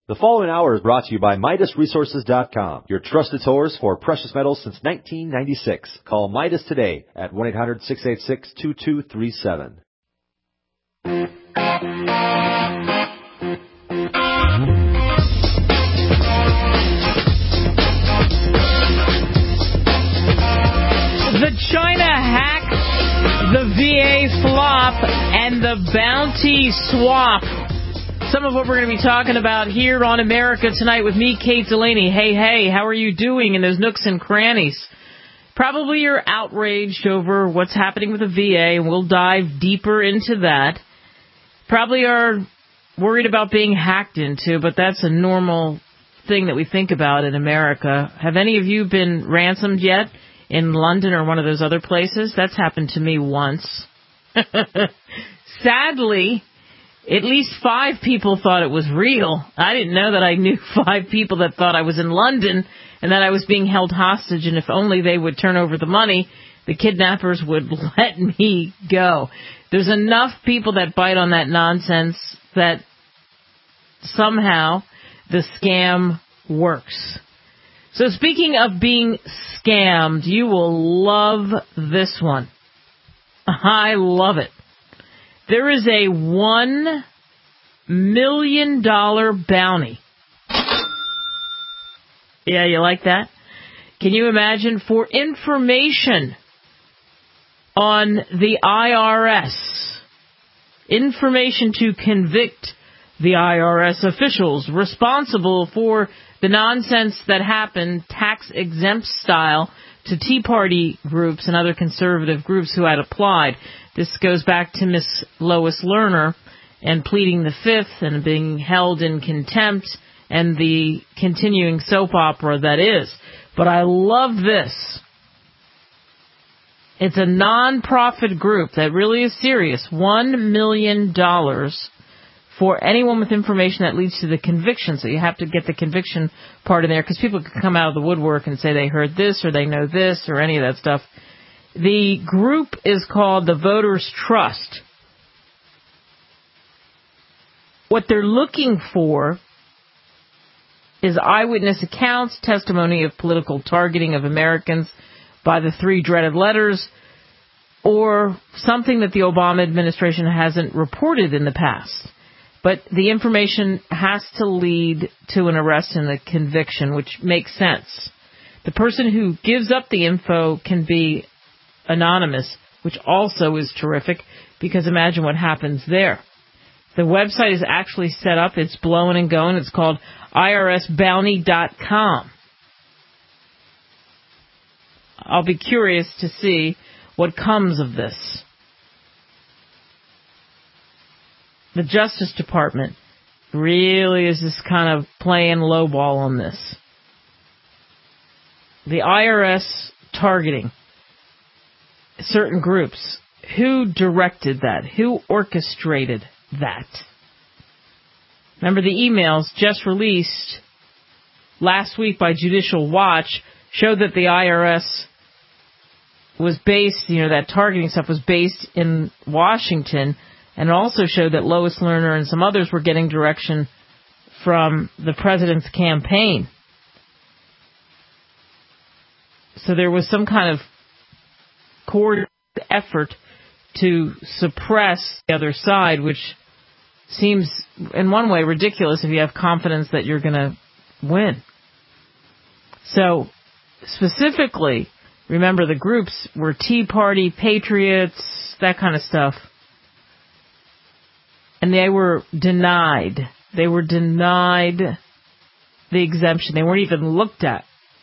The following hour is brought to you by MidasResources.com, your trusted source for precious metals since 1996. Call Midas today at 1-800-686-2237. The China hack, the VA flop, and the bounty swap. Some of what we're going to be talking about here on America Tonight with me, Kate Delaney. Hey, how are you doing in those nooks and crannies? Probably you're outraged over what's happening with the VA, and we'll dive deeper into that. Probably are worried about being hacked into, but that's a normal thing that we think about in America. Have any of you been ransomed yet in London or one of those other places? That's happened to me once. Sadly, at least 5 people thought it was real. I didn't know that I knew 5 people that thought I was in London and that I was being held hostage, and if only they would turn over the money, the kidnappers would let me go. There's enough people that bite on that nonsense that somehow the scam works. So speaking of being scammed, you will love this one. I love it. There is a $1 million bounty. Yeah, you like that? Can you imagine? For information on the IRS. Information to convict the IRS officials responsible for the nonsense that happened, tax-exempt style, to Tea Party groups and other conservative groups who had applied. This goes back to Miss Lois Lerner and pleading the Fifth and being held in contempt and the continuing soap opera that is. But I love this. It's a non-profit group that really is serious. $1 million for anyone with information that leads to the conviction. So you have to get the conviction part in there because people can come out of the woodwork and say they heard this or they know this or any of that stuff. The group is called the Voters Trust. What they're looking for is eyewitness accounts, testimony of political targeting of Americans by the 3 dreaded letters, or something that the Obama administration hasn't reported in the past. But the information has to lead to an arrest and a conviction, which makes sense. The person who gives up the info can be anonymous, which also is terrific, because imagine what happens there. The website is actually set up. It's blowing and going. It's called irsbounty.com. I'll be curious to see what comes of this. The Justice Department really is just kind of playing lowball on this. The IRS targeting certain groups. Who directed that? Who orchestrated that? Remember, the emails just released last week by Judicial Watch showed that the IRS was based, that targeting stuff was based in Washington, and it also showed that Lois Lerner and some others were getting direction from the president's campaign. So there was some kind of coordinated effort to suppress the other side, which seems in one way ridiculous if you have confidence that you're going to win. So specifically, remember the groups were Tea Party, Patriots, that kind of stuff. And they were denied. They were denied the exemption. They weren't even looked at.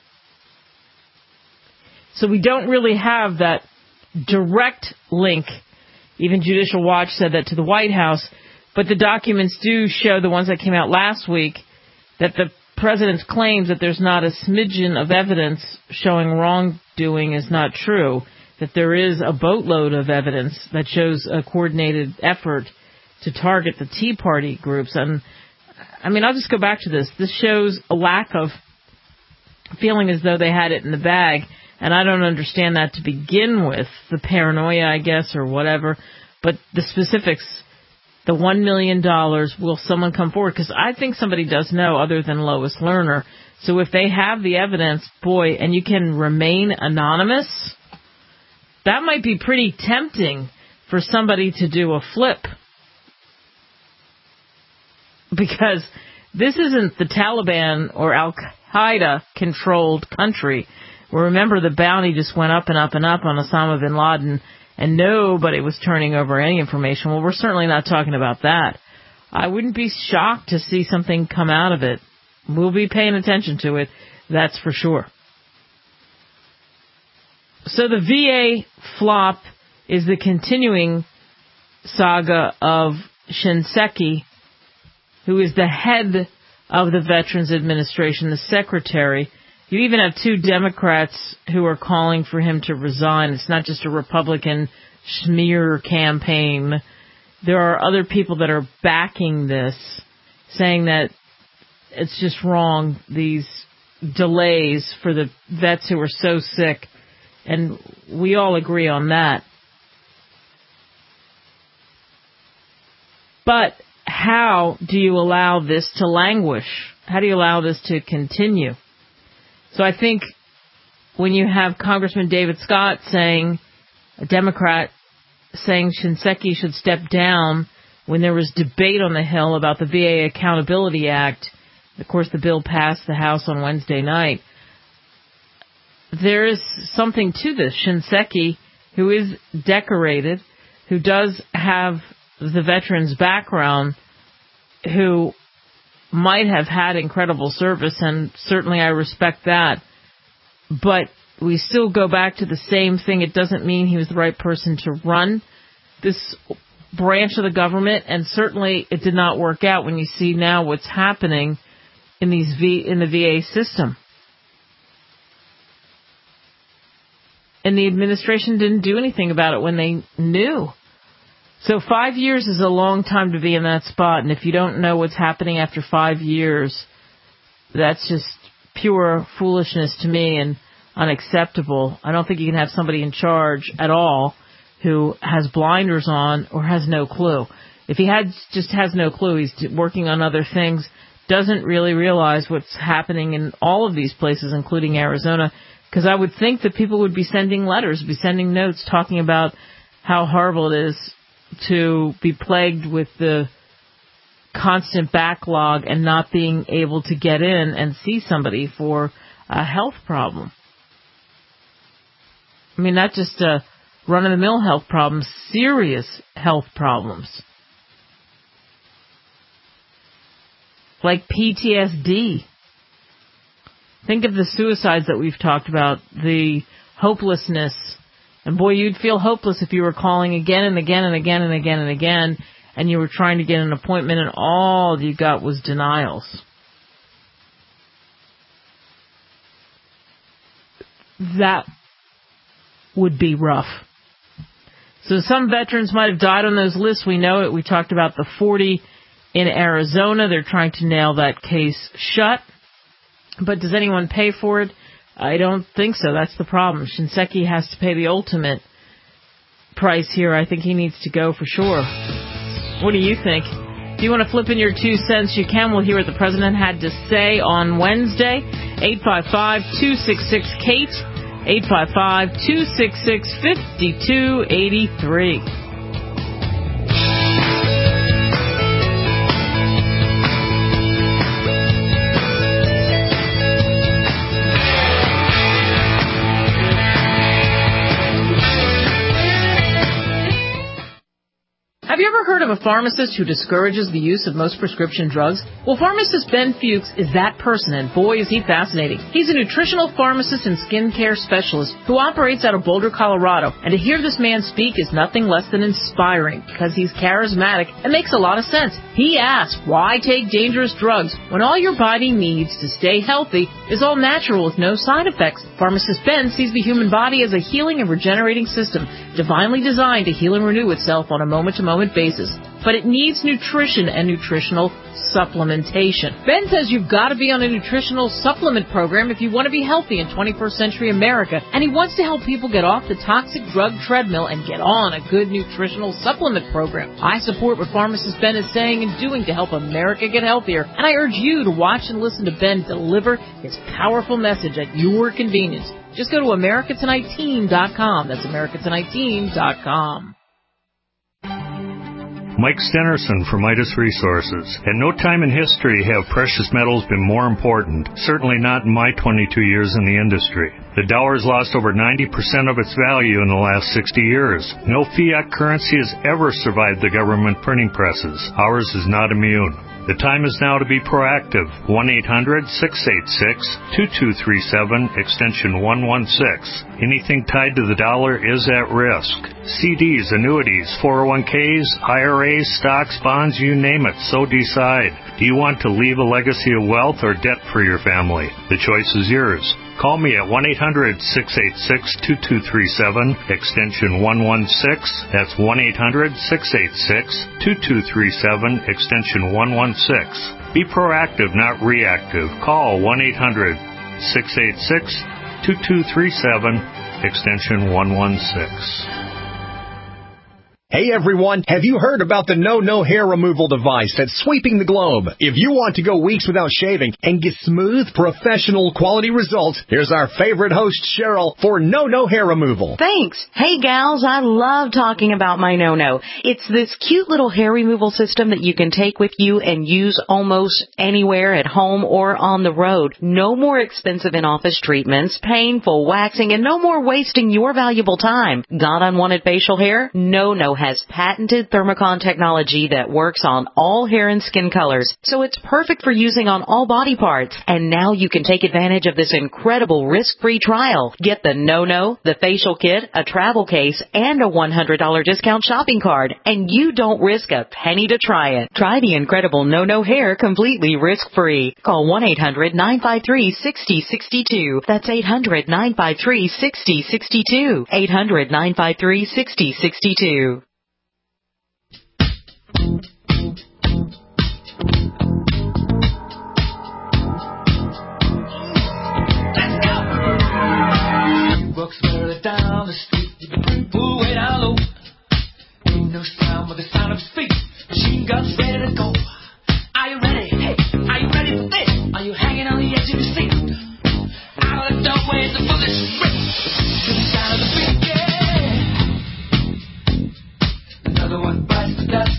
So we don't really have that direct link. Even Judicial Watch said that to the White House. But the documents do show, the ones that came out last week, that the president's claims that there's not a smidgen of evidence showing wrongdoing is not true. That there is a boatload of evidence that shows a coordinated effort to target the Tea Party groups. And, I'll just go back to this. This shows a lack of feeling as though they had it in the bag. And I don't understand that to begin with, the paranoia, I guess, or whatever. But the specifics the $1 million, will someone come forward? Because I think somebody does know other than Lois Lerner. So if they have the evidence, boy, and you can remain anonymous, that might be pretty tempting for somebody to do a flip. Because this isn't the Taliban or Al-Qaeda controlled country. Well, remember, the bounty just went up and up and up on Osama bin Laden, and nobody was turning over any information. Well, we're certainly not talking about that. I wouldn't be shocked to see something come out of it. We'll be paying attention to it, that's for sure. So the VA flop is the continuing saga of Shinseki, who is the head of the Veterans Administration, the secretary. You even have 2 Democrats who are calling for him to resign. It's not just a Republican smear campaign. There are other people that are backing this, saying that it's just wrong, these delays for the vets who are so sick. And we all agree on that. But how do you allow this to languish? How do you allow this to continue? So I think when you have Congressman David Scott saying, a Democrat, saying Shinseki should step down when there was debate on the Hill about the VA Accountability Act, of course the bill passed the House on Wednesday night, there is something to this. Shinseki, who is decorated, who does have the veteran's background, who might have had incredible service, and certainly I respect that, but we still go back to the same thing. It doesn't mean he was the right person to run this branch of the government, and certainly it did not work out when you see now what's happening in in the VA system. And the administration didn't do anything about it when they knew. So 5 years is a long time to be in that spot, and if you don't know what's happening after 5 years, that's just pure foolishness to me and unacceptable. I don't think you can have somebody in charge at all who has blinders on or has no clue. If he just has no clue, he's working on other things, doesn't really realize what's happening in all of these places, including Arizona, because I would think that people would be sending letters, be sending notes talking about how horrible it is to be plagued with the constant backlog and not being able to get in and see somebody for a health problem. I mean, not just a run-of-the-mill health problems, serious health problems. Like PTSD. Think of the suicides that we've talked about, the hopelessness. And boy, you'd feel hopeless if you were calling again and again and again and again and again, and you were trying to get an appointment and all you got was denials. That would be rough. So some veterans might have died on those lists. We know it. We talked about the 40 in Arizona. They're trying to nail that case shut. But does anyone pay for it? I don't think so. That's the problem. Shinseki has to pay the ultimate price here. I think he needs to go for sure. What do you think? If you want to flip in your 2 cents, you can. We'll hear what the president had to say on Wednesday. 855-266-KATE. 855-266-5283. Have you ever heard of a pharmacist who discourages the use of most prescription drugs? Well, pharmacist Ben Fuchs is that person, and boy, is he fascinating. He's a nutritional pharmacist and skincare specialist who operates out of Boulder, Colorado. And to hear this man speak is nothing less than inspiring because he's charismatic and makes a lot of sense. He asks, why take dangerous drugs when all your body needs to stay healthy is all natural with no side effects? Pharmacist Ben sees the human body as a healing and regenerating system, divinely designed to heal and renew itself on a moment-to-moment basis. but it needs nutrition and nutritional supplementation. Ben says you've got to be on a nutritional supplement program if you want to be healthy in 21st century America, and he wants to help people get off the toxic drug treadmill and get on a good nutritional supplement program. I support what pharmacist Ben is saying and doing to help America get healthier, and I urge you to watch and listen to Ben deliver his powerful message at your convenience. Just go to AmericaTonightTeam.com. That's AmericaTonightTeam.com. Mike Stenerson for Midas Resources. At no time in history have precious metals been more important, certainly not in my 22 years in the industry. The dollar has lost over 90% of its value in the last 60 years. No fiat currency has ever survived the government printing presses. Ours is not immune. The time is now to be proactive. 1-800-686-2237, extension 116. Anything tied to the dollar is at risk. CDs, annuities, 401ks, IRAs, stocks, bonds, you name it, so decide. Do you want to leave a legacy of wealth or debt for your family? The choice is yours. Call me at 1-800-686-2237, extension 116. That's 1-800-686-2237, extension 116. Be proactive, not reactive. Call 1-800-686-2237, extension 116. Hey everyone, have you heard about the No hair removal device that's sweeping the globe? If you want to go weeks without shaving and get smooth, professional quality results, here's our favorite host, Cheryl, for No hair removal. Thanks. Hey gals, I love talking about my No. It's this cute little hair removal system that you can take with you and use almost anywhere at home or on the road. No more expensive in-office treatments, painful waxing, and no more wasting your valuable time. Got unwanted facial hair? No has patented Thermocon technology that works on all hair and skin colors, so it's perfect for using on all body parts. And now you can take advantage of this incredible risk-free trial. Get the No, the facial kit, a travel case, and a $100 discount shopping card, and you don't risk a penny to try it. Try the incredible No hair completely risk-free. Call 1-800-953-6062. That's 800-953-6062. 800-953-6062. Walks further down the street with the brim pulled way down low. Ain't no sound but the sound of his feet. Machine guns ready to go. Are you ready? Hey, are you ready for this? Are you hanging on the edge of your seat? Out of the doorway, the bullets rip to the sound of the beat. Yeah. Another one bites the dust.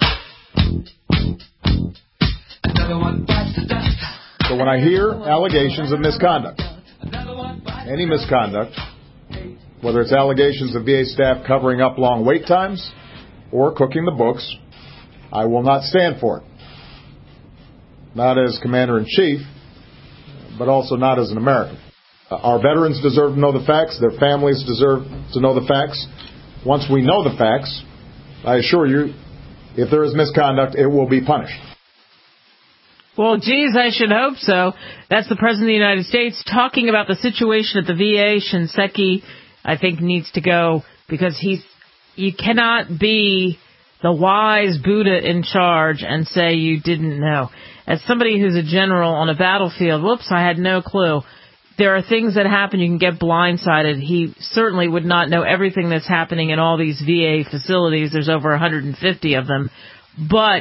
Another one bites the dust. So when I hear allegations of misconduct, any misconduct, whether it's allegations of VA staff covering up long wait times or cooking the books, I will not stand for it. Not as Commander-in-Chief, but also not as an American. Our veterans deserve to know the facts. Their families deserve to know the facts. Once we know the facts, I assure you, if there is misconduct, it will be punished. Well, geez, I should hope so. That's the President of the United States talking about the situation at the VA. Shinseki, I think, needs to go because you cannot be the wise Buddha in charge and say you didn't know. As somebody who's a general on a battlefield, whoops, I had no clue. There are things that happen, you can get blindsided. He certainly would not know everything that's happening in all these VA facilities. There's over 150 of them. But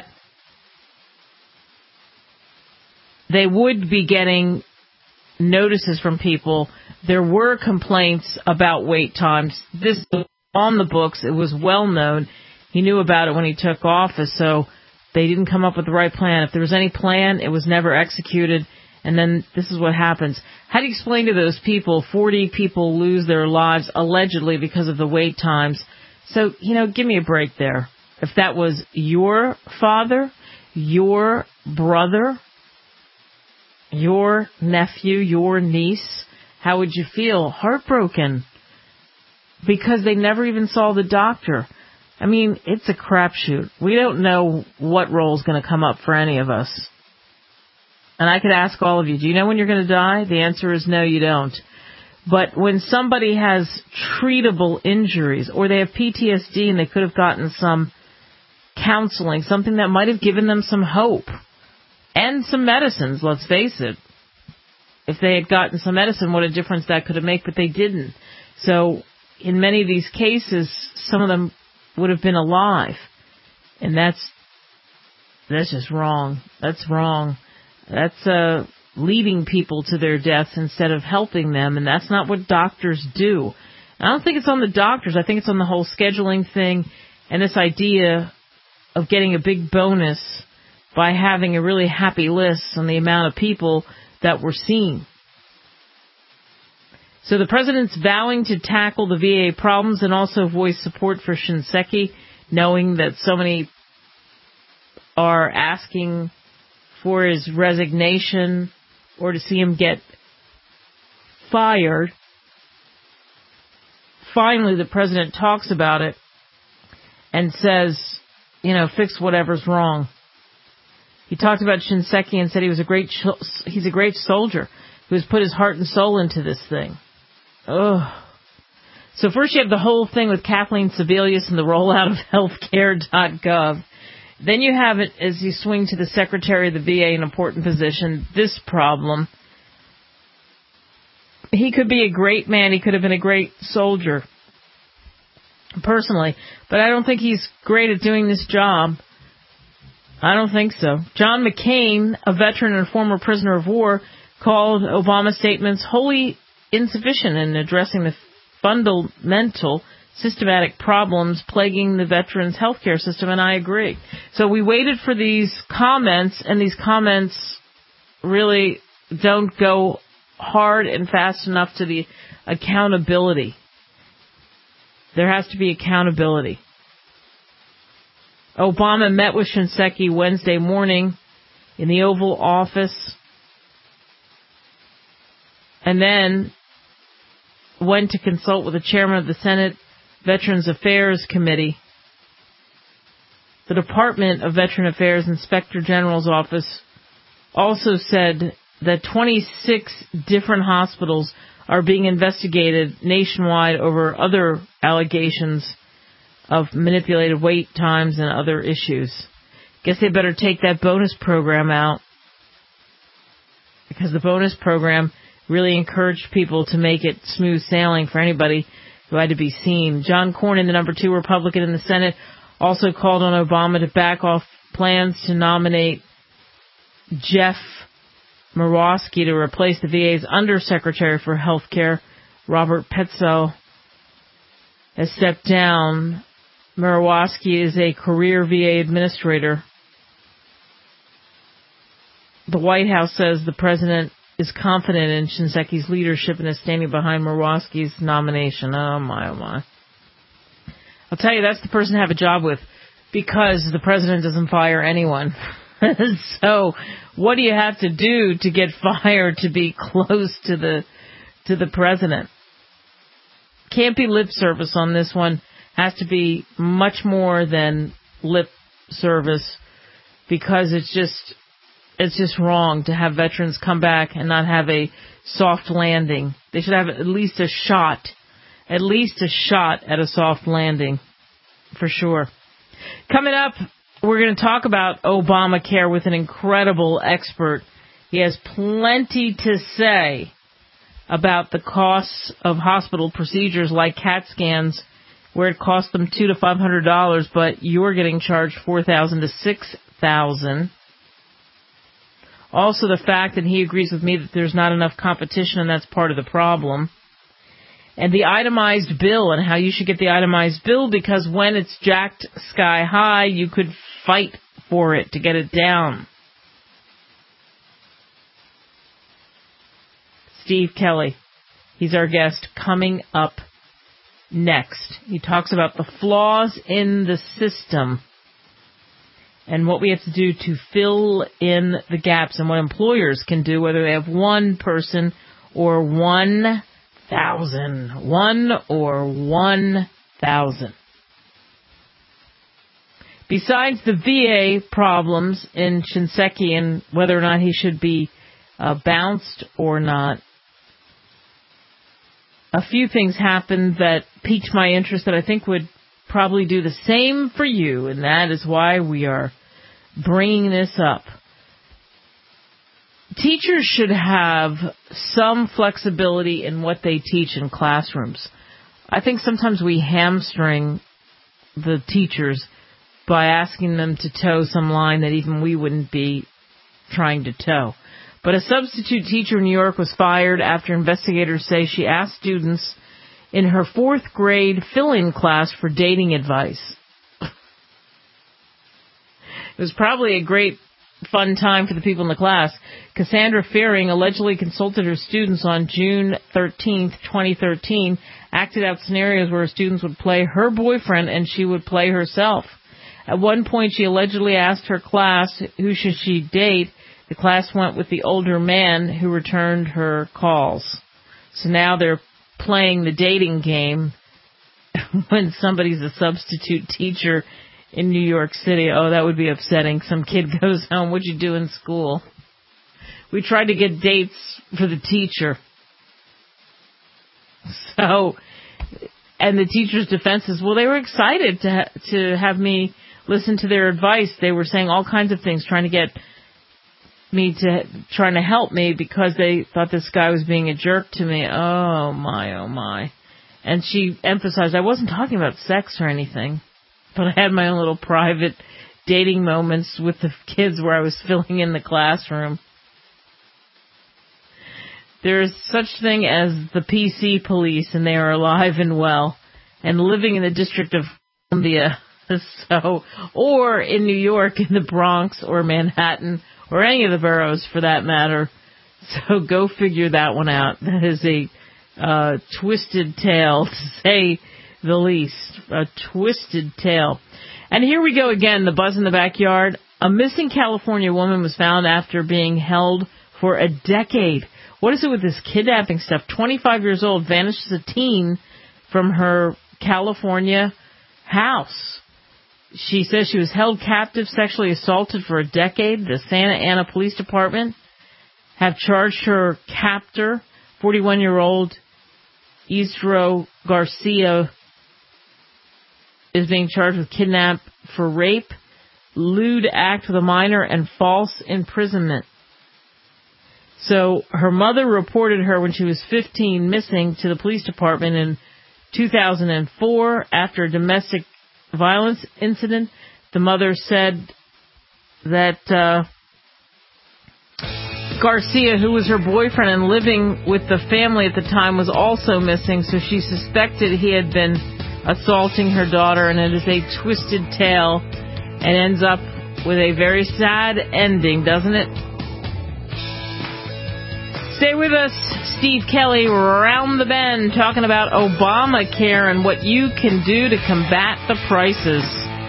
they would be getting notices from people. There were complaints about wait times. This was on the books. It was well known. He knew about it when he took office, so they didn't come up with the right plan. If there was any plan, it was never executed, and then this is what happens. How do you explain to those people 40 people lose their lives allegedly because of the wait times? So, give me a break there. If that was your father, your brother, your nephew, your niece, how would you feel? Heartbroken. Because they never even saw the doctor. I mean, it's a crapshoot. We don't know what role's going to come up for any of us. And I could ask all of you, do you know when you're going to die? The answer is no, you don't. But when somebody has treatable injuries or they have PTSD and they could have gotten some counseling, something that might have given them some hope. And some medicines, let's face it. If they had gotten some medicine, what a difference that could have made, but they didn't. So in many of these cases, some of them would have been alive. And that's just wrong. That's wrong. That's leading people to their deaths instead of helping them, and that's not what doctors do. I don't think it's on the doctors. I think it's on the whole scheduling thing and this idea of getting a big bonus by having a really happy list on the amount of people that were seen. So the president's vowing to tackle the VA problems and also voice support for Shinseki, knowing that so many are asking for his resignation or to see him get fired. Finally, the president talks about it and says, fix whatever's wrong. He talked about Shinseki and said he's a great soldier who has put his heart and soul into this thing. Ugh. So first you have the whole thing with Kathleen Sebelius and the rollout of healthcare.gov. Then you have it as you swing to the Secretary of the VA, an important position, this problem. He could be a great man. He could have been a great soldier, personally. But I don't think he's great at doing this job. I don't think so. John McCain, a veteran and former prisoner of war, called Obama's statements wholly insufficient in addressing the fundamental systematic problems plaguing the veterans' healthcare system, and I agree. So we waited for these comments, and these comments really don't go hard and fast enough to the accountability. There has to be accountability. Obama met with Shinseki Wednesday morning in the Oval Office and then went to consult with the chairman of the Senate Veterans Affairs Committee. The Department of Veteran Affairs Inspector General's office also said that 26 different hospitals are being investigated nationwide over other allegations of manipulated wait times and other issues. Guess they better take that bonus program out, because the bonus program really encouraged people to make it smooth sailing for anybody who had to be seen. John Cornyn, the number 2 Republican in the Senate, also called on Obama to back off plans to nominate Jeff Murowski to replace the VA's Undersecretary for Health Care. Robert Petzow has stepped down. Murowski is a career VA administrator. The White House says the president is confident in Shinseki's leadership and is standing behind Murowski's nomination. Oh my, oh my. I'll tell you, that's the person to have a job with, because the president doesn't fire anyone. So what do you have to do to get fired to be close to the president? Can't be lip service on this one. Has to be much more than lip service, because it's just wrong to have veterans come back and not have a soft landing. They should have at least a shot at a soft landing, for sure. Coming up, we're going to talk about Obamacare with an incredible expert. He has plenty to say about the costs of hospital procedures like CAT scans, where it costs them $200 to $500, but you're getting charged $4,000 to $6,000. Also, the fact that he agrees with me that there's not enough competition, and that's part of the problem. And the itemized bill, and how you should get the itemized bill, because when it's jacked sky high, you could fight for it to get it down. Steve Kelly, he's our guest, coming up next. He talks about the flaws in the system and what we have to do to fill in the gaps, and what employers can do, whether they have one person or 1,000. 1 or 1,000. Besides the VA problems in Shinseki and whether or not he should be bounced or not, a few things happened that piqued my interest that I think would probably do the same for you, and that is why we are bringing this up. Teachers should have some flexibility in what they teach in classrooms. I think sometimes we hamstring the teachers by asking them to toe some line that even we wouldn't be trying to toe. But a substitute teacher in New York was fired after investigators say she asked students in her 4th grade fill-in class for dating advice. It was probably a great fun time for the people in the class. Cassandra Fearing allegedly consulted her students on June 13th, 2013, acted out scenarios where students would play her boyfriend and she would play herself. At one point, she allegedly asked her class, who should she date? The class went with the older man who returned her calls. So now they're playing the dating game when somebody's a substitute teacher in New York City. Oh, that would be upsetting. Some kid goes home, what'd you do in school? We tried to get dates for the teacher. So, and the teacher's defense is, well, they were excited to have me listen to their advice. They were saying all kinds of things, trying to help me because they thought this guy was being a jerk to me. Oh my. And she emphasized, I wasn't talking about sex or anything, but I had my own little private dating moments with the kids where I was filling in the classroom. There is such thing as the PC police, and they are alive and well and living in the District of Columbia, or in New York, in the Bronx, or Manhattan, or any of the boroughs for that matter. So go figure that one out. That is a twisted tale, to say the least. A twisted tale. And here we go again, the buzz in the backyard. A missing California woman was found after being held for a decade. What is it with this kidnapping stuff? 25 years old, vanishes a teen from her California house. She says she was held captive, sexually assaulted for a decade. The Santa Ana Police Department have charged her captor, 41-year-old Isidro Garcia, is being charged with kidnap for rape, lewd act with a minor, and false imprisonment. So her mother reported her when she was 15 missing to the police department in 2004 after a domestic violence incident. The mother said that Garcia, who was her boyfriend and living with the family at the time, was also missing, so she suspected he had been assaulting her daughter, and it is a twisted tale and ends up with a very sad ending, doesn't it? Stay with us. Steve Kelly, Round the Bend, talking about Obamacare and what you can do to combat the prices.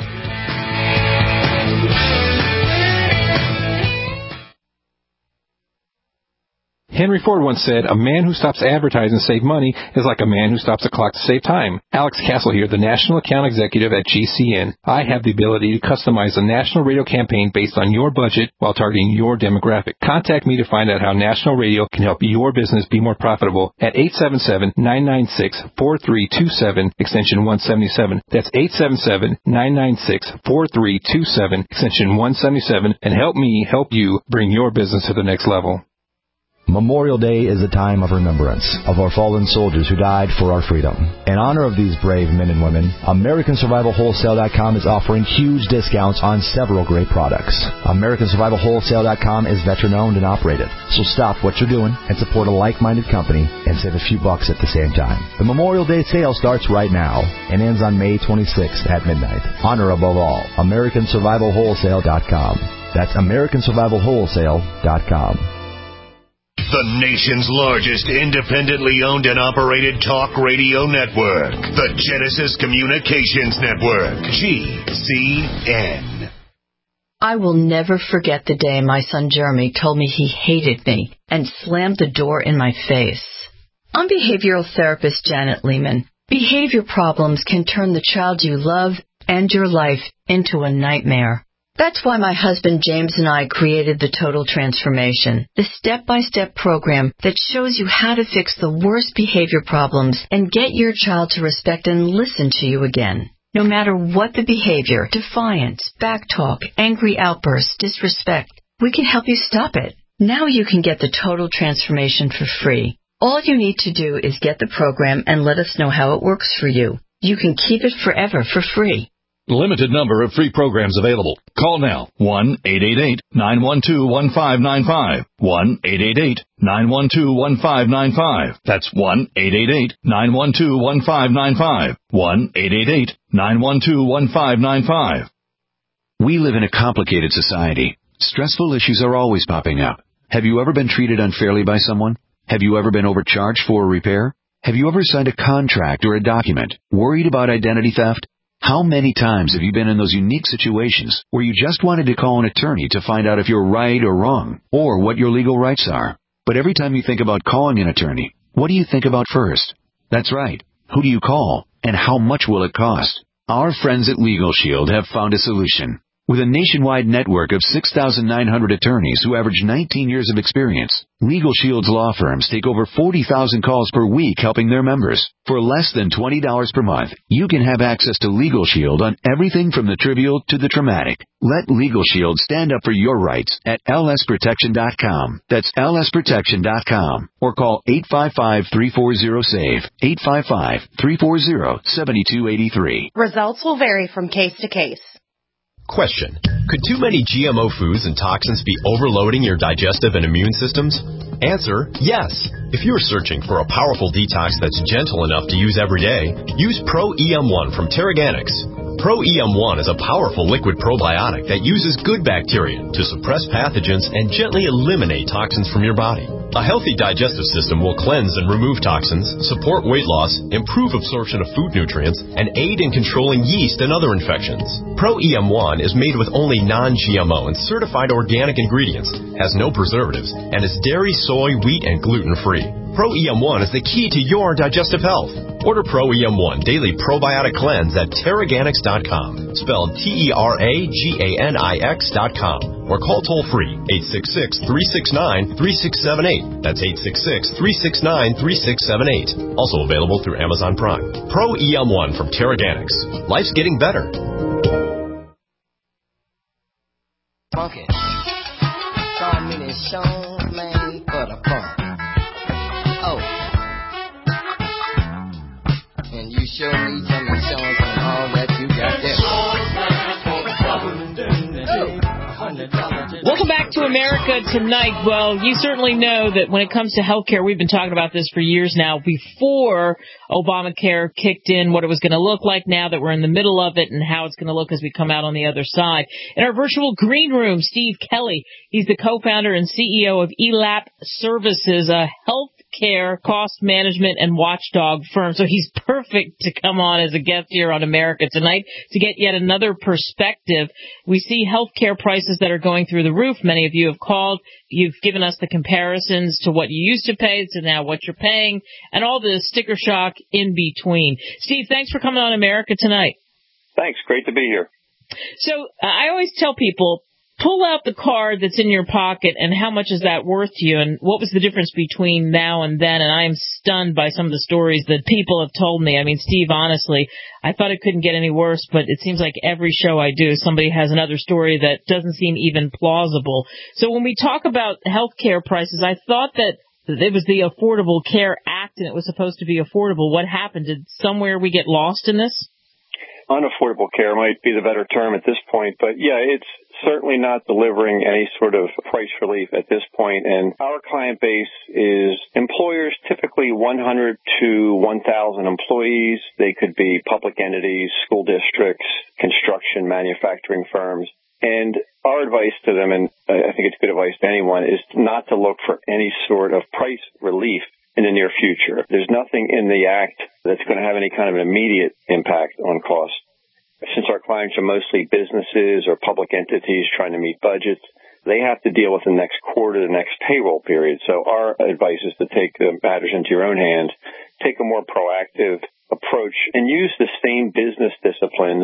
Henry Ford once said, a man who stops advertising to save money is like a man who stops a clock to save time. Alex Castle here, the National Account Executive at GCN. I have the ability to customize a national radio campaign based on your budget while targeting your demographic. Contact me to find out how national radio can help your business be more profitable at 877-996-4327, extension 177. That's 877-996-4327, extension 177, and help me help you bring your business to the next level. Memorial Day is a time of remembrance of our fallen soldiers who died for our freedom. In honor of these brave men and women, AmericanSurvivalWholesale.com is offering huge discounts on several great products. AmericanSurvivalWholesale.com is veteran-owned and operated, so stop what you're doing and support a like-minded company and save a few bucks at the same time. The Memorial Day sale starts right now and ends on May 26th at midnight. Honor above all. AmericanSurvivalWholesale.com. That's AmericanSurvivalWholesale.com. The nation's largest independently owned and operated talk radio network. The Genesis Communications Network. GCN. I will never forget the day my son Jeremy told me he hated me and slammed the door in my face. I'm behavioral therapist Janet Lehman. Behavior problems can turn the child you love and your life into a nightmare. That's why my husband James and I created the Total Transformation, the step-by-step program that shows you how to fix the worst behavior problems and get your child to respect and listen to you again. No matter what the behavior, defiance, backtalk, angry outbursts, disrespect, we can help you stop it. Now you can get the total transformation for free. All you need to do is get the program and let us know how it works for you. You can keep it forever for free. Limited number of free programs available. Call now. 1-888-912-1595. 1-888-912-1595. That's 1-888-912-1595. 1-888-912-1595. We live in a complicated society. Stressful issues are always popping up. Have you ever been treated unfairly by someone? Have you ever been overcharged for a repair? Have you ever signed a contract or a document worried about identity theft? How many times have you been in those unique situations where you just wanted to call an attorney to find out if you're right or wrong, or what your legal rights are? But every time you think about calling an attorney, what do you think about first? That's right. Who do you call, and how much will it cost? Our friends at Legal Shield have found a solution. With a nationwide network of 6,900 attorneys who average 19 years of experience, Legal Shield's law firms take over 40,000 calls per week helping their members. For less than $20 per month, you can have access to Legal Shield on everything from the trivial to the traumatic. Let Legal Shield stand up for your rights at lsprotection.com. That's lsprotection.com. Or call 855-340-SAVE, 855-340-7283. Results will vary from case to case. Question. Could too many GMO foods and toxins be overloading your digestive and immune systems? Answer, yes. If you're searching for a powerful detox that's gentle enough to use every day, use Pro-EM1 from Terraganics. Pro-EM1 is a powerful liquid probiotic that uses good bacteria to suppress pathogens and gently eliminate toxins from your body. A healthy digestive system will cleanse and remove toxins, support weight loss, improve absorption of food nutrients, and aid in controlling yeast and other infections. Pro-EM1 is made with only non-GMO and certified organic ingredients, has no preservatives, and is dairy, soy, wheat, and gluten-free. Pro-EM1 is the key to your digestive health. Order Pro-EM1 Daily Probiotic Cleanse at Terraganics.com, spelled Terraganix.com, or call toll-free 866-369-3678. That's 866-369-3678. Also available through Amazon Prime. Pro-EM1 from Terraganics. Life's getting better. Funky. Call me the Sean man for the funk. Oh. And you show me some insurance and all that you got there. Welcome back to America Tonight. Well, you certainly know that when it comes to health care, we've been talking about this for years now, before Obamacare kicked in, what it was going to look like now that we're in the middle of it, and how it's going to look as we come out on the other side. In our virtual green room, Steve Kelly. He's the co-founder and CEO of ELAP Services, a health care, cost management, and watchdog firm. So he's perfect to come on as a guest here on America Tonight to get yet another perspective. We see healthcare prices that are going through the roof. Many of you have called. You've given us the comparisons to what you used to pay to now what you're paying, and all the sticker shock in between. Steve, thanks for coming on America Tonight. Thanks. Great to be here. So I always tell people, pull out the card that's in your pocket and how much is that worth to you, and what was the difference between now and then. And I am stunned by some of the stories that people have told me. I mean, Steve, honestly, I thought it couldn't get any worse, but it seems like every show I do, somebody has another story that doesn't seem even plausible. So when we talk about healthcare prices, I thought that it was the Affordable Care Act and it was supposed to be affordable. What happened? Did somewhere we get lost in this? Unaffordable care might be the better term at this point, but yeah, it's certainly not delivering any sort of price relief at this point. And our client base is employers, typically 100 to 1,000 employees. They could be public entities, school districts, construction, manufacturing firms. And our advice to them, and I think it's good advice to anyone, is not to look for any sort of price relief in the near future. There's nothing in the Act that's going to have any kind of an immediate impact on cost. Since our clients are mostly businesses or public entities trying to meet budgets, they have to deal with the next quarter, the next payroll period. So our advice is to take the matters into your own hands, take a more proactive approach, and use the same business disciplines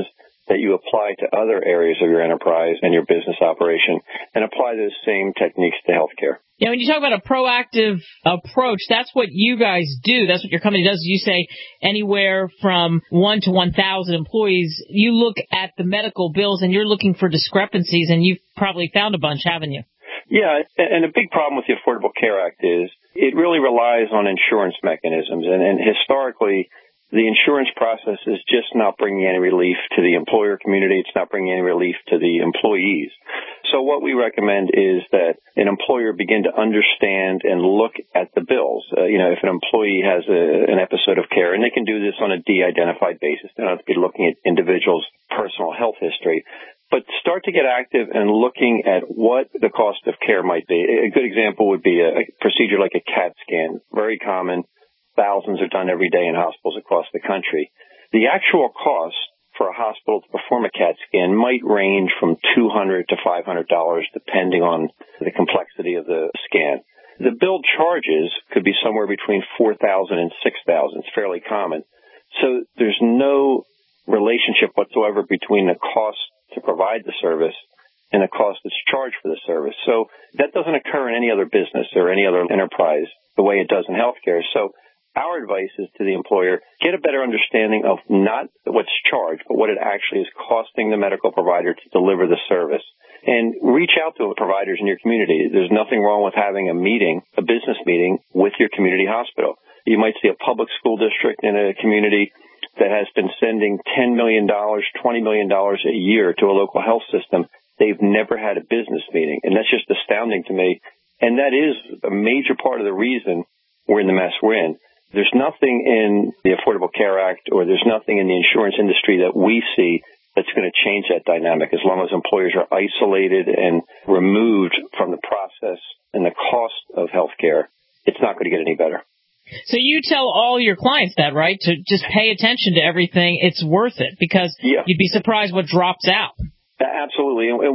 that you apply to other areas of your enterprise and your business operation, and apply those same techniques to healthcare. Yeah, when you talk about a proactive approach, that's what you guys do. That's what your company does. You say anywhere from 1 to 1,000 employees, you look at the medical bills and you're looking for discrepancies, and you've probably found a bunch, haven't you? Yeah, and a big problem with the Affordable Care Act is it really relies on insurance mechanisms, and historically, the insurance process is just not bringing any relief to the employer community. It's not bringing any relief to the employees. So what we recommend is that an employer begin to understand and look at the bills. If an employee has an episode of care, and they can do this on a de-identified basis. They don't have to be looking at individuals' personal health history. But start to get active and looking at what the cost of care might be. A good example would be a procedure like a CAT scan, very common. Thousands are done every day in hospitals across the country. The actual cost for a hospital to perform a CAT scan might range from $200 to $500, depending on the complexity of the scan. The billed charges could be somewhere between $4,000 and $6,000. It's fairly common. So there's no relationship whatsoever between the cost to provide the service and the cost that's charged for the service. So that doesn't occur in any other business or any other enterprise the way it does in healthcare. So our advice is to the employer, get a better understanding of not what's charged, but what it actually is costing the medical provider to deliver the service. And reach out to providers in your community. There's nothing wrong with having a meeting, a business meeting with your community hospital. You might see a public school district in a community that has been sending $10 million, $20 million a year to a local health system. They've never had a business meeting. And that's just astounding to me. And that is a major part of the reason we're in the mess we're in. There's nothing in the Affordable Care Act or there's nothing in the insurance industry that we see that's going to change that dynamic. As long as employers are isolated and removed from the process and the cost of health care, it's not going to get any better. So you tell all your clients that, right? To just pay attention to everything. It's worth it because you'd be surprised what drops out. Absolutely. And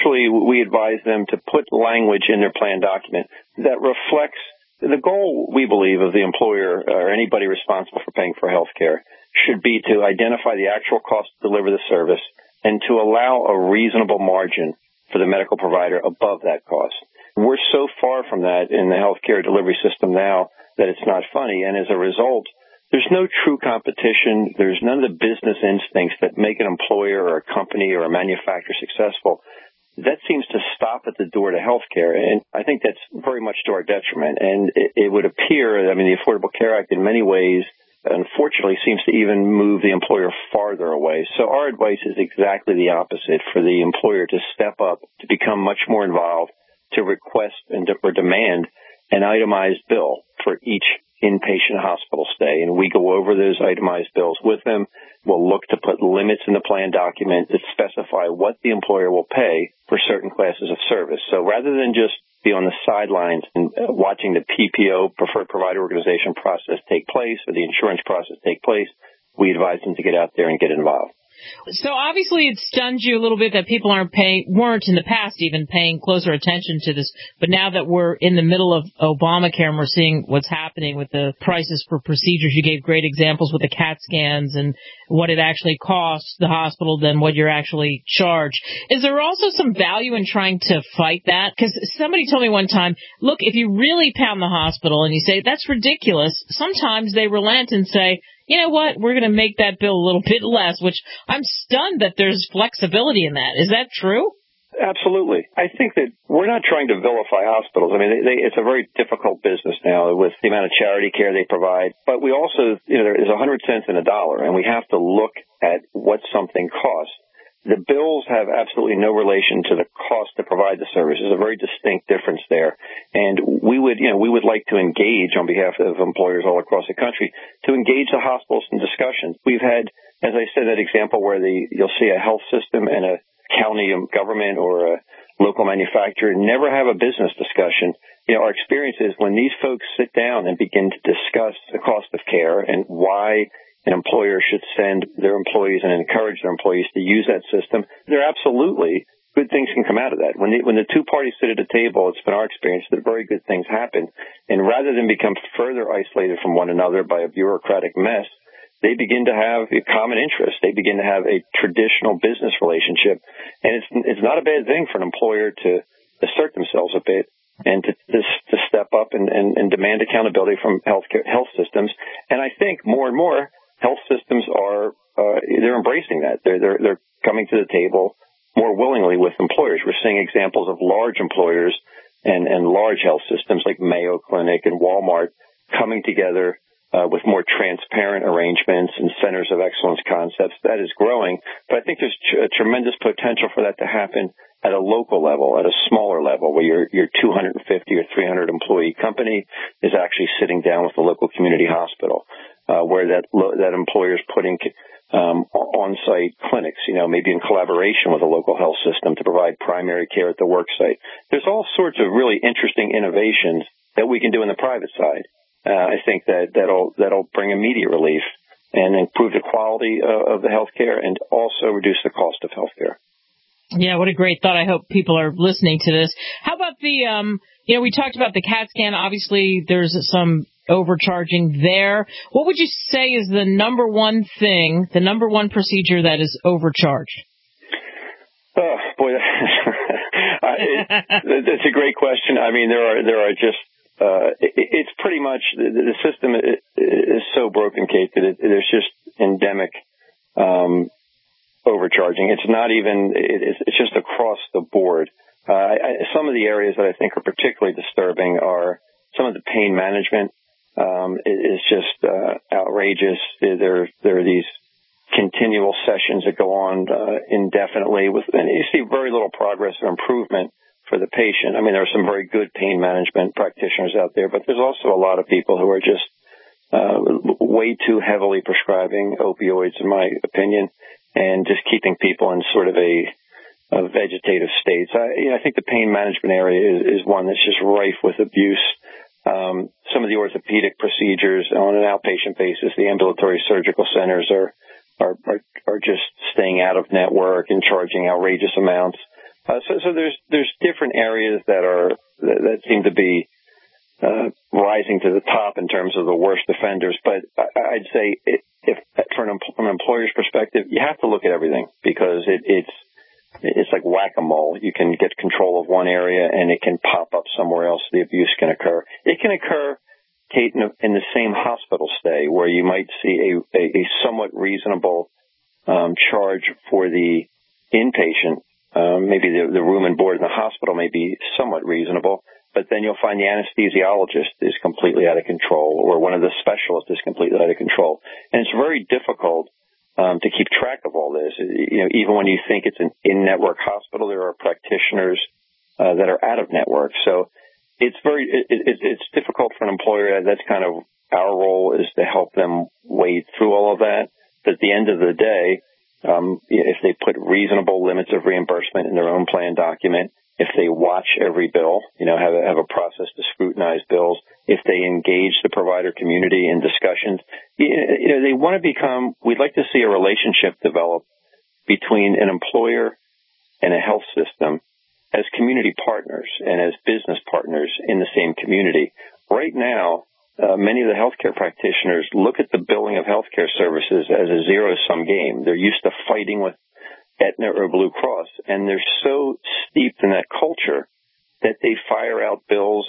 we advise them to put language in their plan document that reflects the goal, we believe, of the employer or anybody responsible for paying for health care should be to identify the actual cost to deliver the service and to allow a reasonable margin for the medical provider above that cost. We're so far from that in the healthcare delivery system now that it's not funny. And as a result, there's no true competition. There's none of the business instincts that make an employer or a company or a manufacturer successful. That seems to stop at the door to healthcare, and I think that's very much to our detriment. And it would appear, the Affordable Care Act in many ways, unfortunately, seems to even move the employer farther away. So our advice is exactly the opposite, for the employer to step up, to become much more involved, to request or demand an itemized bill for each inpatient hospital stay. And we go over those itemized bills with them. We'll look to put limits in the plan document that specify what the employer will pay for certain classes of service. So rather than just be on the sidelines and watching the PPO, Preferred Provider Organization process take place or the insurance process take place, we advise them to get out there and get involved. So obviously it stuns you a little bit that people weren't in the past even paying closer attention to this. But now that we're in the middle of Obamacare and we're seeing what's happening with the prices for procedures, you gave great examples with the CAT scans and what it actually costs the hospital than what you're actually charged. Is there also some value in trying to fight that? Because somebody told me one time, look, if you really pound the hospital and you say, that's ridiculous, sometimes they relent and say, you know what, we're going to make that bill a little bit less, which I'm stunned that there's flexibility in that. Is that true? Absolutely. I think that we're not trying to vilify hospitals. It's a very difficult business now with the amount of charity care they provide. But we also, there is 100 cents in a dollar, and we have to look at what something costs. The bills have absolutely no relation to the cost to provide the service. There's a very distinct difference there. And we would like to engage on behalf of employers all across the country to engage the hospitals in discussions. We've had, as I said, that example where you'll see a health system and a county government or a local manufacturer never have a business discussion. Our experience is when these folks sit down and begin to discuss the cost of care and why an employer should send their employees and encourage their employees to use that system, there absolutely good things can come out of that. When the two parties sit at a table, it's been our experience that very good things happen. And rather than become further isolated from one another by a bureaucratic mess, they begin to have a common interest. They begin to have a traditional business relationship. And it's not a bad thing for an employer to assert themselves a bit and to step up and demand accountability from health systems. And I think more and more health systems they're embracing that. They're coming to the table more willingly with employers. We're seeing examples of large employers and large health systems like Mayo Clinic and Walmart coming together with more transparent arrangements and centers of excellence concepts. That is growing. But I think there's a tremendous potential for that to happen at a local level, at a smaller level, where your 250 or 300 employee company is actually sitting down with the local community hospital, where that employer is putting on-site clinics, maybe in collaboration with a local health system to provide primary care at the work site. There's all sorts of really interesting innovations that we can do in the private side. I think that'll bring immediate relief and improve the quality of the healthcare and also reduce the cost of healthcare. Yeah, what a great thought. I hope people are listening to this. How about we talked about the CAT scan. Obviously, there's some overcharging there. What would you say is the number one procedure that is overcharged? Oh, boy, that's a great question. I mean, there are just, it's pretty much, the system is so broken, Kate, that there's just endemic overcharging. It's not even, it's just across the board. Some of the areas that I think are particularly disturbing are some of the pain management. Is just outrageous. There are these continual sessions that go on indefinitely, and you see very little progress or improvement for the patient. I mean, there are some very good pain management practitioners out there, but there's also a lot of people who are just way too heavily prescribing opioids, in my opinion, and just keeping people in sort of a vegetative state. So I think the pain management area is one that's just rife with abuse. Some of the orthopedic procedures on an outpatient basis, the ambulatory surgical centers are just staying out of network and charging outrageous amounts. So there's different areas that seem to be rising to the top in terms of the worst offenders. But I'd say if from an employer's perspective, you have to look at everything because it's like whack-a-mole. You can get control of one area and it can pop up somewhere else. The abuse can occur. It can occur, Kate, in the same hospital stay where you might see a somewhat reasonable charge for the inpatient. Maybe the room and board in the hospital may be somewhat reasonable, but then you'll find the anesthesiologist is completely out of control or one of the specialists is completely out of control. And it's very difficult to keep track of all this. Even when you think it's an in-network hospital, there are practitioners that are out of network. So it's difficult for an employer. That's kind of our role, is to help them wade through all of that. But at the end of the day, if they put reasonable limits of reimbursement in their own plan document, if they watch every bill, have a process to scrutinize bills, if they engage the provider community in discussions, they want to we'd like to see a relationship develop between an employer and a health system as community partners and as business partners in the same community. Right now, many of the healthcare practitioners look at the billing of healthcare services as a zero-sum game. They're used to fighting with Aetna or Blue Cross, and they're so steeped in that culture that they fire out bills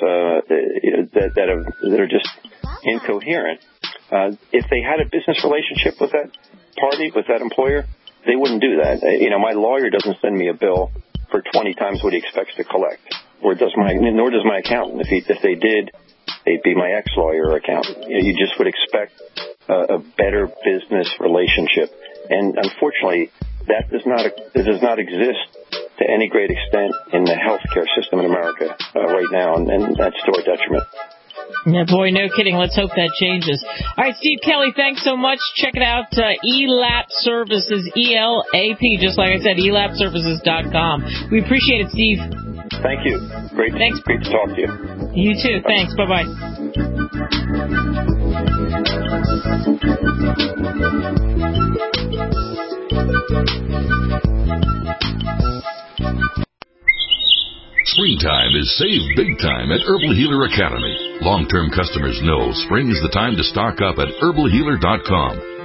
that are just incoherent. If they had a business relationship with that party, with that employer, they wouldn't do that. My lawyer doesn't send me a bill for 20 times what he expects to collect, nor does my accountant. If they did, they'd be my ex-lawyer or accountant. You just would expect a better business relationship, and unfortunately, that does not exist to any great extent in the healthcare system in America right now, and that's to our detriment. Yeah, boy, no kidding. Let's hope that changes. All right, Steve Kelly, thanks so much. Check it out, ELAP Services, ELAP, just like I said, elapservices.com. We appreciate it, Steve. Thank you. Great to talk to you. You too. Thanks. Bye-bye. Springtime is save big time at Herbal Healer Academy. Long-term customers know spring is the time to stock up at herbalhealer.com.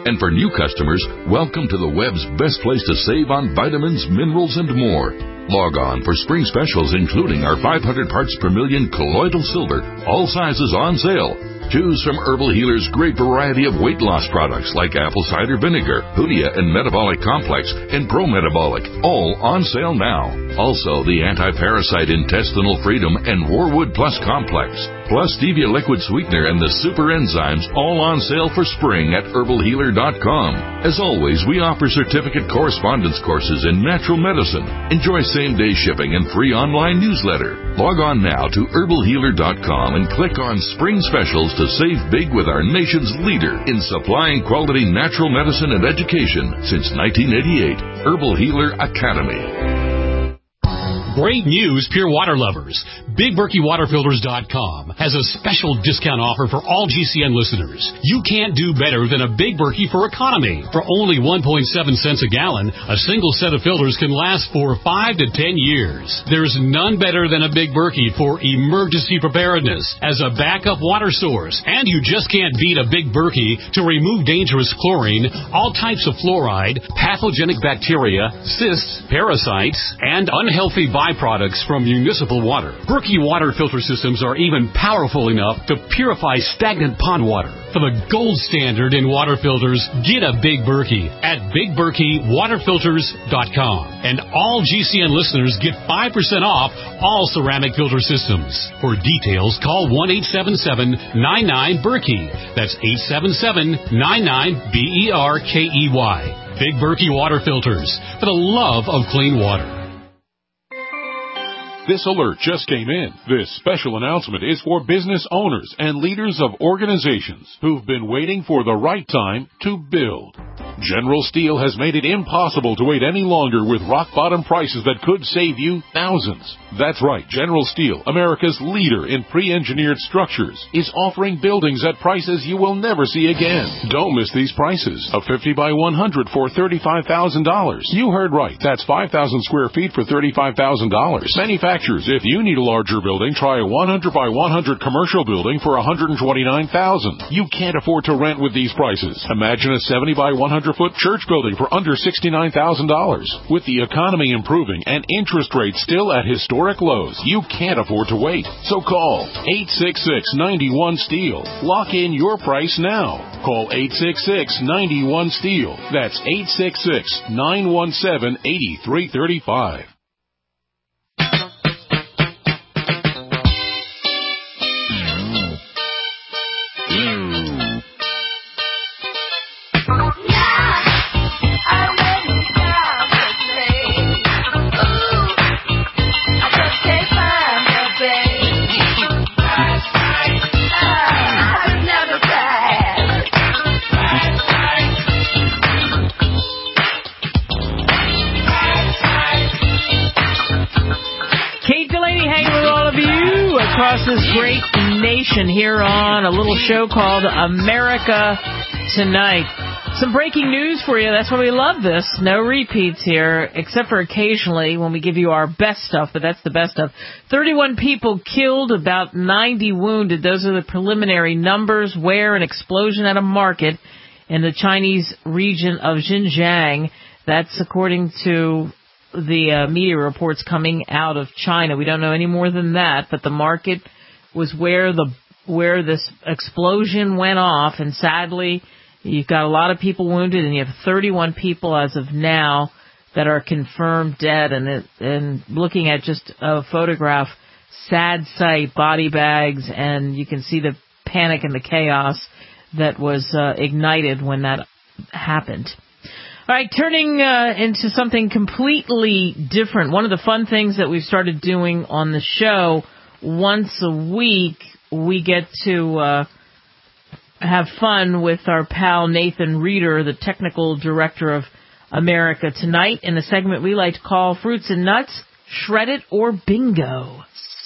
And for new customers, welcome to the web's best place to save on vitamins, minerals, and more. Log on for spring specials, including our 500 parts per million colloidal silver, all sizes on sale. Choose from Herbal Healer's great variety of weight loss products like apple cider vinegar, Hoodia and Metabolic Complex, and Pro Metabolic, all on sale now. Also, the Anti-Parasite Intestinal Freedom and Warwood Plus Complex, plus Stevia Liquid Sweetener and the Super Enzymes, all on sale for spring at herbalhealer.com. As always, we offer certificate correspondence courses in natural medicine. Enjoy same-day shipping and free online newsletter. Log on now to herbalhealer.com and click on Spring Specials to save big with our nation's leader in supplying quality natural medicine and education since 1988, Herbal Healer Academy. Great news, Pure Water lovers. BigBerkeyWaterFilters.com has a special discount offer for all GCN listeners. You can't do better than a Big Berkey for economy. For only 1.7 cents a gallon, a single set of filters can last for 5 to 10 years. There's none better than a Big Berkey for emergency preparedness as a backup water source. And you just can't beat a Big Berkey to remove dangerous chlorine, all types of fluoride, pathogenic bacteria, cysts, parasites, and unhealthy byproducts from municipal water. Berkey water filter systems are even powerful enough to purify stagnant pond water. For the gold standard in water filters, get a Big Berkey at BigBerkeyWaterFilters.com. And all GCN listeners get 5% off all ceramic filter systems. For details, call 1-877-99-BERKEY. That's 877-99-BERKEY. Big Berkey Water Filters, for the love of clean water. This alert just came in. This special announcement is for business owners and leaders of organizations who've been waiting for the right time to build. General Steel has made it impossible to wait any longer with rock-bottom prices that could save you thousands. That's right, General Steel, America's leader in pre-engineered structures, is offering buildings at prices you will never see again. Don't miss these prices. A 50 by 100 for $35,000. You heard right. That's 5,000 square feet for $35,000. Manufacturers, if you need a larger building, try a 100 by 100 commercial building for $129,000. You can't afford to rent with these prices. Imagine a 70 by 100-foot church building for under $69,000. With the economy improving and interest rates still at historic lows, you can't afford to wait. So call 866-91-STEEL. Lock in your price now. Call 866-91-STEEL. That's 866-917-8335. Across this great nation here on a little show called America Tonight. Some breaking news for you. That's why we love this. No repeats here, except for occasionally when we give you our best stuff, but that's the best stuff. 31 people killed, about 90 wounded. Those are the preliminary numbers. Where an explosion at a market in the Chinese region of Xinjiang. That's according to the media reports coming out of China. We don't know any more than that, but the market was where this explosion went off, and sadly, you've got a lot of people wounded, and you have 31 people as of now that are confirmed dead. And looking at just a photograph, sad sight, body bags, and you can see the panic and the chaos that was ignited when that happened. All right, turning into something completely different. One of the fun things that we've started doing on the show, once a week, we get to have fun with our pal Nathan Reeder, the technical director of America Tonight, in a segment we like to call Fruits and Nuts, Shred It or Bingo.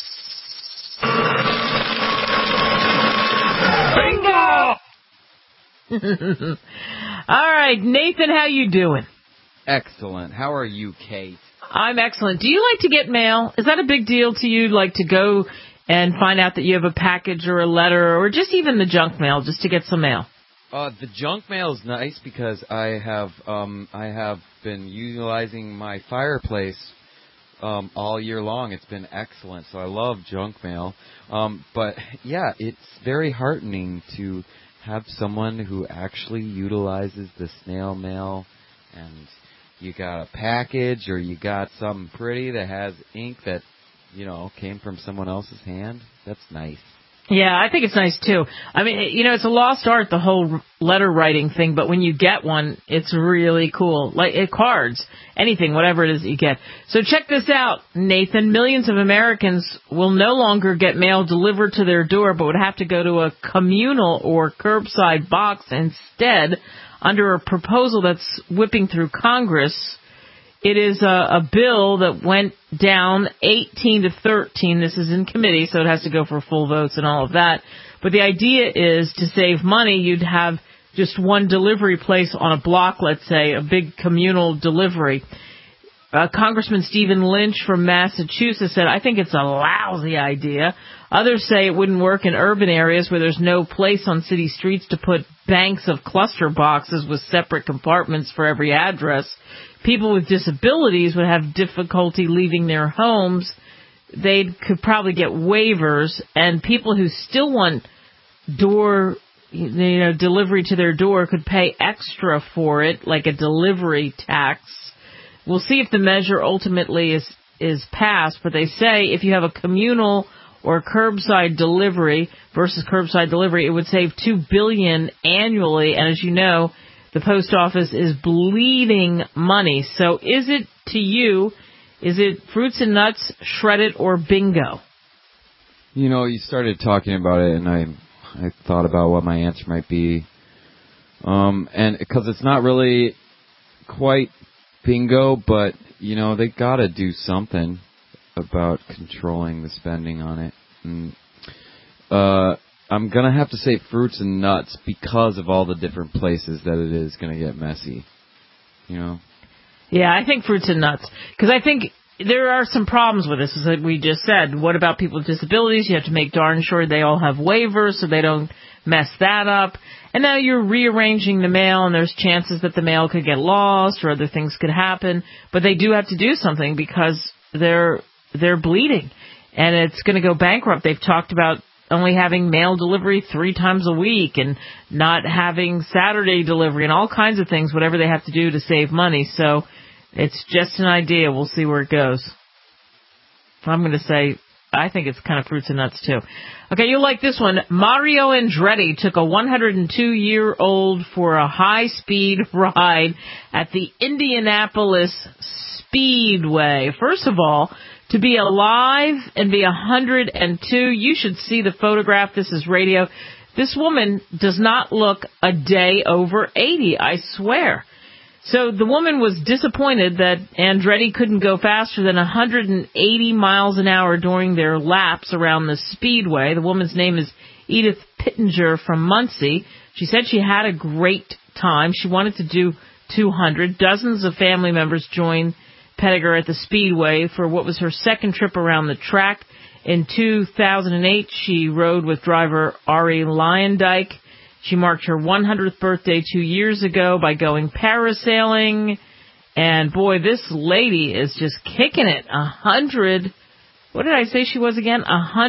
Bingo! All right, Nathan, how you doing? Excellent. How are you, Kate? I'm excellent. Do you like to get mail? Is that a big deal to you, like to go and find out that you have a package or a letter or just even the junk mail, just to get some mail? The junk mail is nice because I have been utilizing my fireplace all year long. It's been excellent, so I love junk mail. But yeah, it's very heartening to have someone who actually utilizes the snail mail, and you got a package or you got something pretty that has ink that, came from someone else's hand. That's nice. Yeah, I think it's nice, too. I mean, it's a lost art, the whole letter writing thing, but when you get one, it's really cool. Like cards, anything, whatever it is that you get. So check this out, Nathan. Millions of Americans will no longer get mail delivered to their door, but would have to go to a communal or curbside box instead under a proposal that's whipping through Congress. It is a bill that went down 18-13. This is in committee, so it has to go for full votes and all of that. But the idea is to save money. You'd have just one delivery place on a block, let's say, a big communal delivery. Congressman Stephen Lynch from Massachusetts said, I think it's a lousy idea. Others say it wouldn't work in urban areas where there's no place on city streets to put banks of cluster boxes with separate compartments for every address. People with disabilities would have difficulty leaving their homes. They could probably get waivers, and people who still want delivery to their door could pay extra for it, like a delivery tax. We'll see if the measure ultimately is passed, but they say if you have a communal or curbside delivery versus curbside delivery, it would save $2 billion annually, and as you know, the post office is bleeding money. So is it fruits and nuts, shredded, or bingo? You started talking about it, and I thought about what my answer might be. And because it's not really quite bingo, but, they got to do something about controlling the spending on it. And, I'm going to have to say fruits and nuts because of all the different places that it is going to get messy. Yeah, I think fruits and nuts. Because I think there are some problems with this, as we just said. What about people with disabilities? You have to make darn sure they all have waivers so they don't mess that up. And now you're rearranging the mail, and there's chances that the mail could get lost or other things could happen. But they do have to do something because they're bleeding. And it's going to go bankrupt. They've talked about only having mail delivery 3 times a week and not having Saturday delivery and all kinds of things, whatever they have to do to save money. So it's just an idea. We'll see where it goes. I'm going to say I think it's kind of fruits and nuts, too. Okay, you'll like this one. Mario Andretti took a 102-year-old for a high-speed ride at the Indianapolis Speedway. First of all, to be alive and be 102, you should see the photograph. This is radio. This woman does not look a day over 80, I swear. So the woman was disappointed that Andretti couldn't go faster than 180 miles an hour during their laps around the Speedway. The woman's name is Edith Pittenger from Muncie. She said she had a great time. She wanted to do 200. Dozens of family members joined Pettinger at the Speedway for what was her second trip around the track. In 2008, she rode with driver Ari Lyondike. She marked her 100th birthday 2 years ago by going parasailing. And boy, this lady is just kicking it. 100. What did I say she was again?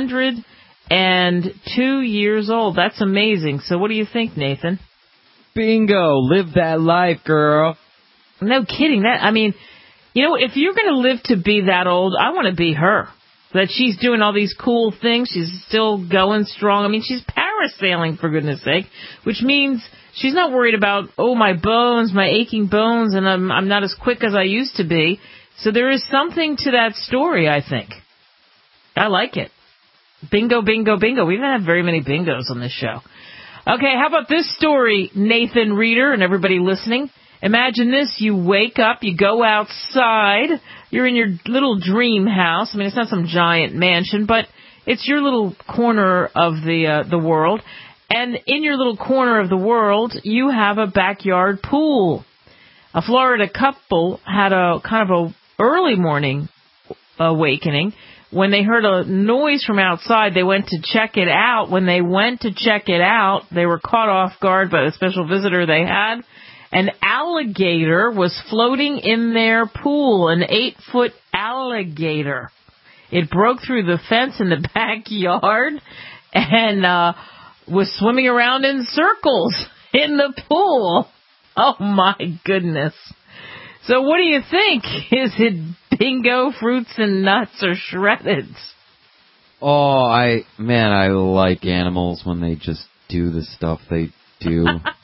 102 years old. That's amazing. So what do you think, Nathan? Bingo. Live that life, girl. No kidding. If you're going to live to be that old, I want to be her. That she's doing all these cool things. She's still going strong. She's parasailing, for goodness sake, which means she's not worried about, my bones, my aching bones, and I'm not as quick as I used to be. So there is something to that story, I think. I like it. Bingo, bingo, bingo. We haven't had very many bingos on this show. Okay, how about this story, Nathan Reader and everybody listening? Imagine this, you wake up, you go outside, you're in your little dream house. It's not some giant mansion, but it's your little corner of the world. And in your little corner of the world, you have a backyard pool. A Florida couple had a kind of a early morning awakening when they heard a noise from outside, they went to check it out. When they went to check it out, they were caught off guard by the special visitor they had. An alligator was floating in their pool, an 8-foot alligator. It broke through the fence in the backyard and was swimming around in circles in the pool. Oh, my goodness. So what do you think? Is it bingo, fruits and nuts, or shredded? Oh, I like animals when they just do the stuff they do.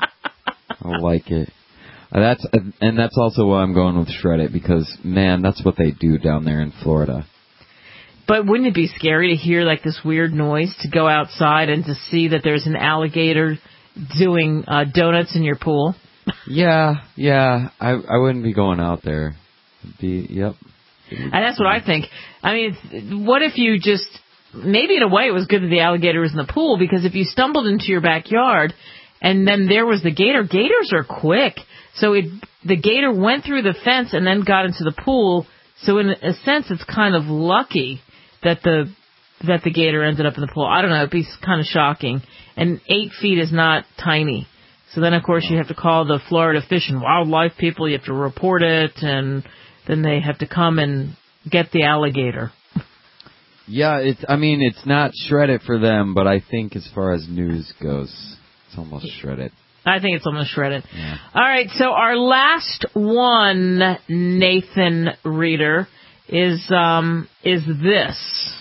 I like it. That's also why I'm going with shredded, because, man, that's what they do down there in Florida. But wouldn't it be scary to hear like this weird noise, to go outside and to see that there's an alligator doing donuts in your pool? Yeah. I wouldn't be going out there. Yep. And that's what I think. I mean, what if you just, maybe in a way it was good that the alligator was in the pool, because if you stumbled into your backyard and then there was the gator, gators are quick. So the gator went through the fence and then got into the pool. So in a sense, it's kind of lucky that the gator ended up in the pool. I don't know. It'd be kind of shocking. And 8 feet is not tiny. So then, of course, you have to call the Florida Fish and Wildlife people. You have to report it, and then they have to come and get the alligator. Yeah, it's not shredded for them, but I think as far as news goes, it's almost shredded. I think it's almost shredded. Yeah. All right, so our last one, Nathan Reader, is this.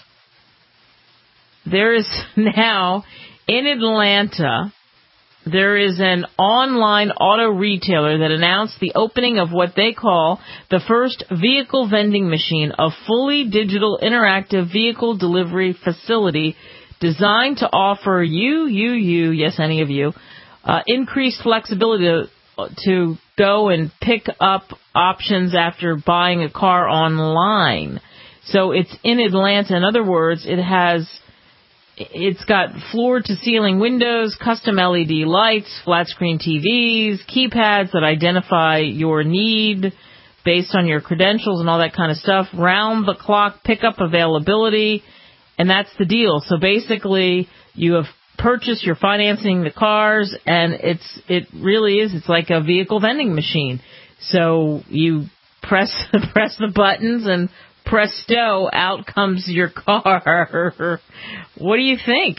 There is now, in Atlanta, there is an online auto retailer that announced the opening of what they call the first vehicle vending machine, a fully digital interactive vehicle delivery facility designed to offer you, yes, any of you, increased flexibility to go and pick up options after buying a car online. So it's in Atlanta. In other words, it's got floor-to-ceiling windows, custom LED lights, flat-screen TVs, keypads that identify your need based on your credentials and all that kind of stuff, round-the-clock pickup availability, and that's the deal. So basically, you have purchased, you're financing the cars, and it really is. It's like a vehicle vending machine. So you press the buttons and presto, out comes your car. What do you think?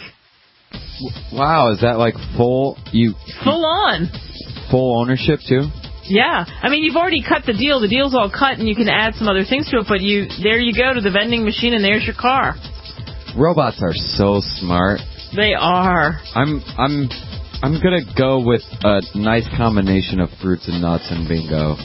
Wow, is that like full on? Full ownership too? Yeah. I mean, you've already cut the deal. The deal's all cut, and you can add some other things to it, but there you go to the vending machine, and there's your car. Robots are so smart. They are. I'm gonna go with a nice combination of fruits and nuts and bingo.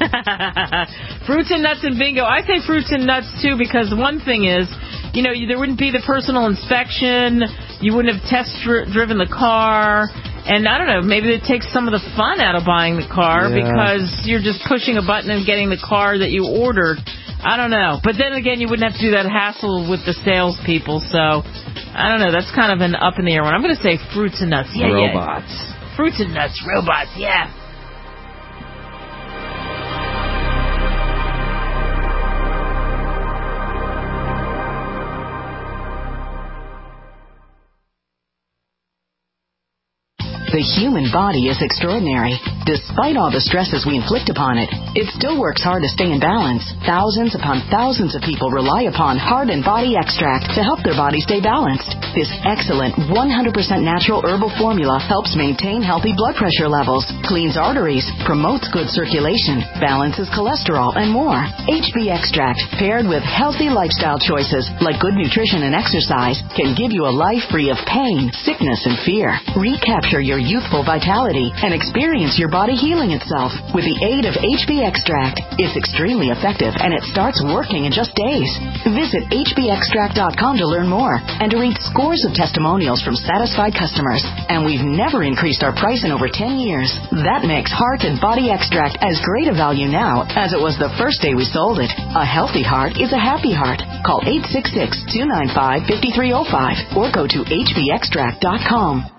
Fruits and nuts and bingo. I say fruits and nuts too, because one thing is, there wouldn't be the personal inspection. You wouldn't have driven the car. And I don't know, maybe it takes some of the fun out of buying the car because you're just pushing a button and getting the car that you ordered. I don't know. But then again, you wouldn't have to do that hassle with the salespeople. So, I don't know. That's kind of an up in the air one. I'm going to say fruits and nuts. Yeah, robots. Yeah. Fruits and nuts, robots, yeah. The human body is extraordinary. Despite all the stresses we inflict upon it, it still works hard to stay in balance. Thousands upon thousands of people rely upon Heart and Body Extract to help their body stay balanced. This excellent 100% natural herbal formula helps maintain healthy blood pressure levels, cleans arteries, promotes good circulation, balances cholesterol, and more. HB Extract, paired with healthy lifestyle choices like good nutrition and exercise, can give you a life free of pain, sickness, and fear. Recapture your youthful vitality and experience your body healing itself with the aid of HB Extract. It's extremely effective and it starts working in just days. Visit hbextract.com to learn more and to read scores of testimonials from satisfied customers. And we've never increased our price in over 10 years. That makes Heart and Body Extract as great a value now as it was the first day we sold it. A healthy heart is a happy heart. Call 866-295-5305 or go to hbextract.com.